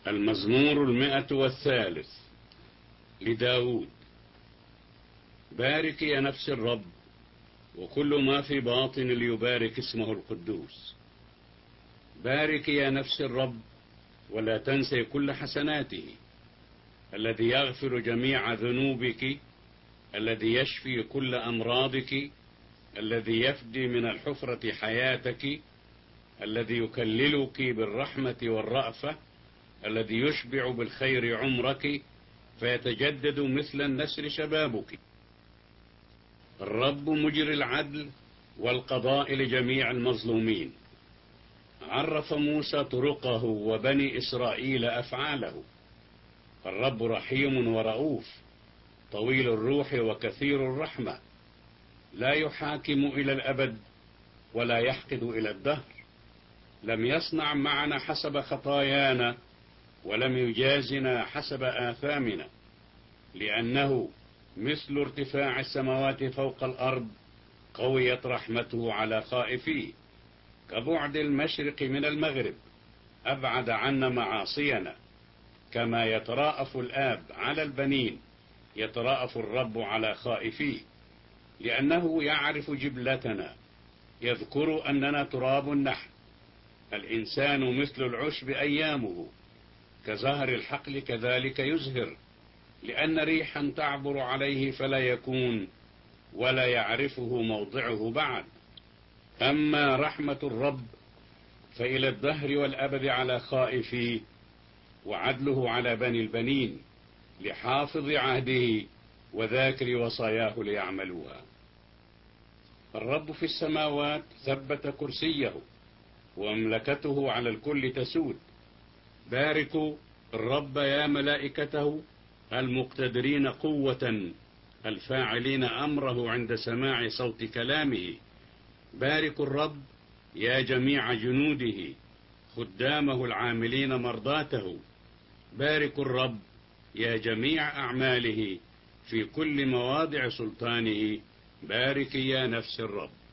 المزمور 103 لداود. بارك يا نفس الرب، وكل ما في باطن ليبارك اسمه القدوس. بارك يا نفس الرب، ولا تنسي كل حسناته، الذي يغفر جميع ذنوبك، الذي يشفي كل أمراضك، الذي يفدي من الحفرة حياتك، الذي يكللك بالرحمة والرأفة، الذي يشبع بالخير عمرك فيتجدد مثل النسر شبابك. الرب مجري العدل والقضاء لجميع المظلومين. عرف موسى طرقه وبني إسرائيل أفعاله. الرب رحيم ورؤوف، طويل الروح وكثير الرحمة، لا يحاكم إلى الأبد ولا يحقد إلى الدهر. لم يصنع معنا حسب خطايانا، ولم يجازنا حسب آثامنا. لأنه مثل ارتفاع السماوات فوق الأرض، قويت رحمته على خائفيه. كبعد المشرق من المغرب، أبعد عنا معاصينا. كما يتراءف الآب على البنين، يتراءف الرب على خائفيه. لأنه يعرف جبلتنا، يذكر أننا تراب نحن. الإنسان مثل العشب أيامه، كزهر الحقل كذلك يزهر. لأن ريحا تعبر عليه فلا يكون، ولا يعرفه موضعه بعد. أما رحمة الرب فإلى الدهر والأبد على خائفيه، وعدله على بني البنين، لحافظ عهده وذاكر وصاياه ليعملوها. الرب في السماوات ثبت كرسيه، ومملكته على الكل تسود. باركوا الرب يا ملائكته المقتدرين قوة، الفاعلين أمره عند سماع صوت كلامه. باركوا الرب يا جميع جنوده، خدامه العاملين مرضاته. باركوا الرب يا جميع أعماله في كل مواضع سلطانه. بارك يا نفس الرب.